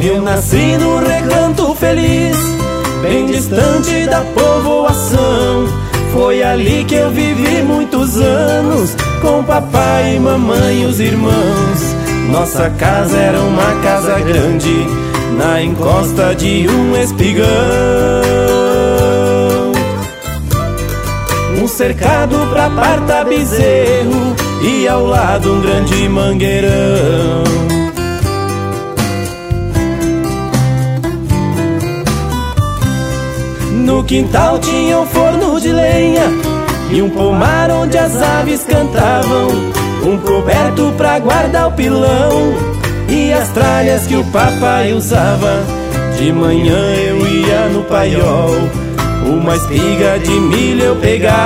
Eu nasci no Recanto Feliz, bem distante da povoação. Foi ali que eu vivi muitos anos, com papai e mamãe e os irmãos. Nossa casa era uma casa grande, na encosta de um espigão. Um cercado pra parta bezerro e ao lado um grande mangueirão. No quintal tinha um forno de lenha e um pomar onde as aves cantavam, um coberto pra guardar o pilão e as tralhas que o papai usava. De manhã eu ia no paiol, uma espiga de milho eu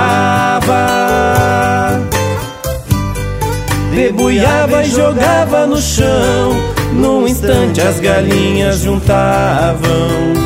pegava, debulhava e jogava no chão, num instante as galinhas juntavam.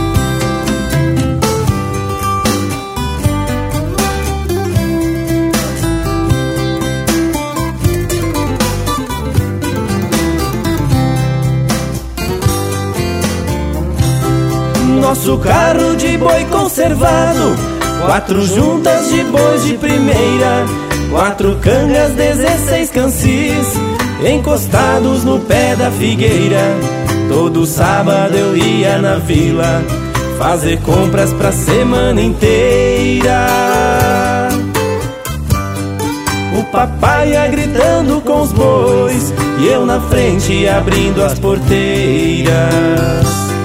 Nosso carro de boi conservado, 4 juntas de bois de primeira, 4 cangas, 16 cansis, encostados no pé da figueira. Todo sábado eu ia na vila, fazer compras pra semana inteira. O papai ia gritando com os bois e eu na frente abrindo as porteiras.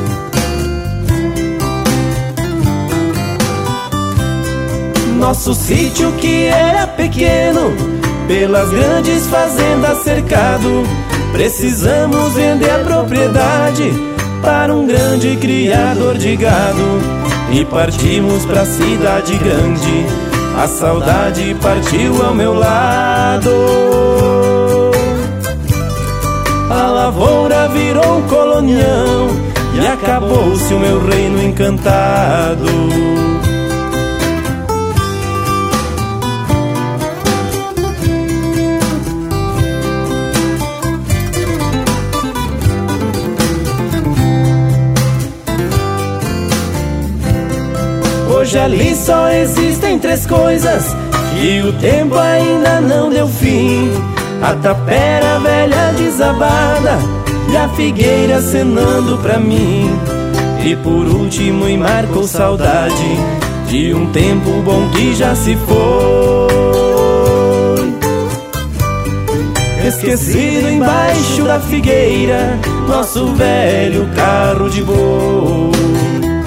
Nosso sítio, que era pequeno, pelas grandes fazendas cercado, precisamos vender a propriedade para um grande criador de gado. E partimos pra cidade grande, a saudade partiu ao meu lado. A lavoura virou um colonião e acabou-se o meu reino encantado. Hoje ali só existem 3 coisas e o tempo ainda não deu fim: a tapera velha desabada e a figueira acenando pra mim. E por último, e marcou saudade de um tempo bom que já se foi, esquecido embaixo da figueira, nosso velho carro de boi.